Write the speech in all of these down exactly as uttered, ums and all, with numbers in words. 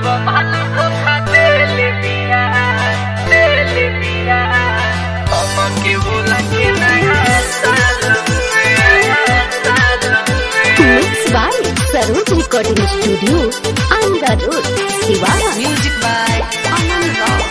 कमाल धोखा देले बिया देले बिया हमके बोला के नया साल में साल में mix by Saroj recording studio अंदर road Siwana music by Aman Rao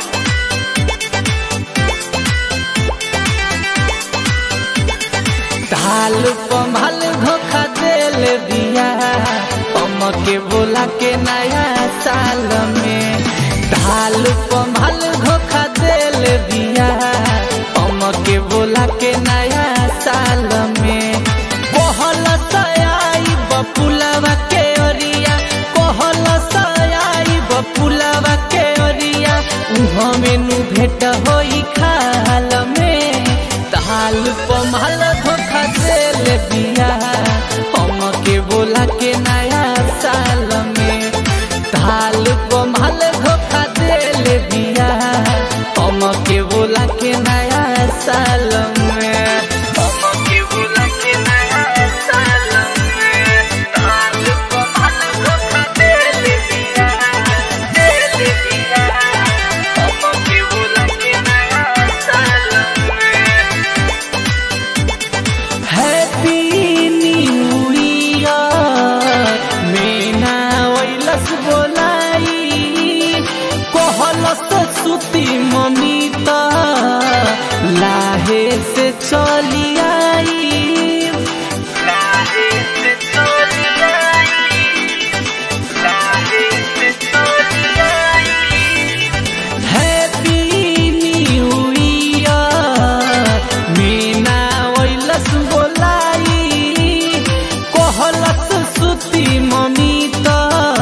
ढाल कमाल धोखा देले बिया हमके बोला के नया साल में ढाल कमाल धोखा देले बिया हमके बोला के नया साल में कहल सयाई बपुलवा के ओरिया कहल सयाई बपुलवा के ओरिया उहमे नु भेट होई खाल में ढाल कमाल धोखा देले बिया हमके बोला के नया साल में ढाल कमाल धोखा देले बिया हमके बोला के नया साल में हमके बोला के नया साल में ढाल कमाल धोखा देले बिया देले बिया हमके बोला के नया साल में हैप्पी न्यू ईयर मेना ओइलस बोलाई कहलस सुती मम्मी त लाहे से चली आई लाहे से चली आई लाहे से चली आई हैप्पी न्यू ईयर मेना ओइलस बोलाई कहलस सुती मम्मी त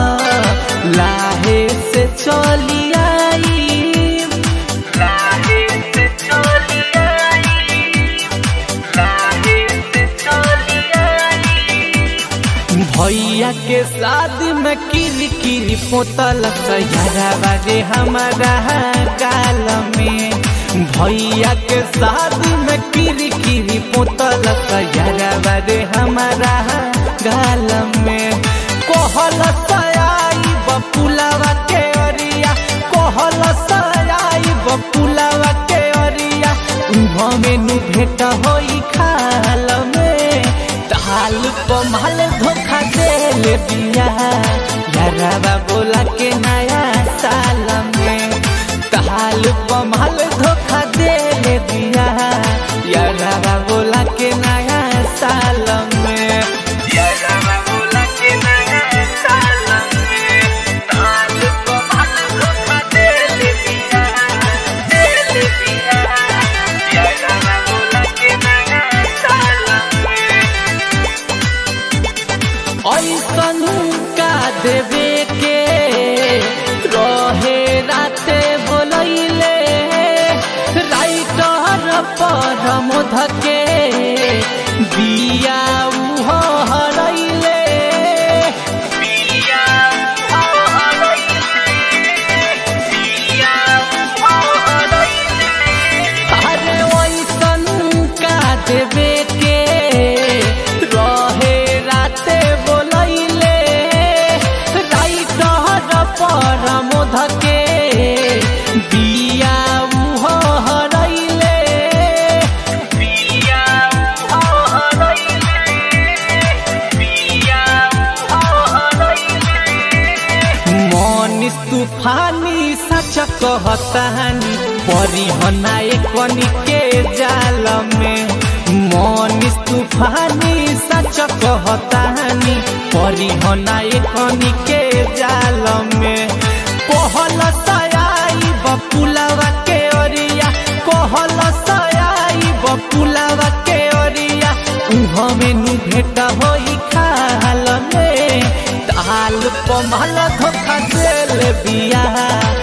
लाहे से चली आई लाहे से चली आई लाहे से चली आई भैया के शादी में किरी किरी पोतल सयारा बाजे हमारा गाल में भैया के शादी में किरी किरी पोतल सयारा बाजे हमारा गाल में कहल सयाई बपुलवा के ओरिया कहल सयाई बपुलवा के ओरिया उहमे नु भेट होई खाल में ढाल कमाल धोखा देले बिया यारवा बोला के नया साल में ढाल कमाल धोखा देले बिया यारवा बोला के नया साल में यारवा बोला के नया साल में ढाल कमाल धोखा देले बिया देले बिया यारवा बोला के नया साल में ऐसन का देवे के रहे राते बोलैले राइटर पर मोध के बिया उहो हरैले बिया हरैले बिया हरैले अरे ऐसन का देवे के रहे राते बोलैले राइटर पर मोध के बिया उहो हरैले बिया हरैले बिया हरैले मनीष तूफानी सच कहतानी परी हनाए कनी के जाल में मनीष तूफानी सच कहतानी परी हनाए कनी के जाल में कहल सयाई बपुलवा के ओरिया कहल सयाई बपुलवा के ओरिया उहमे नु भेट होई खाल में ढाल कमाल धोखा देले बिया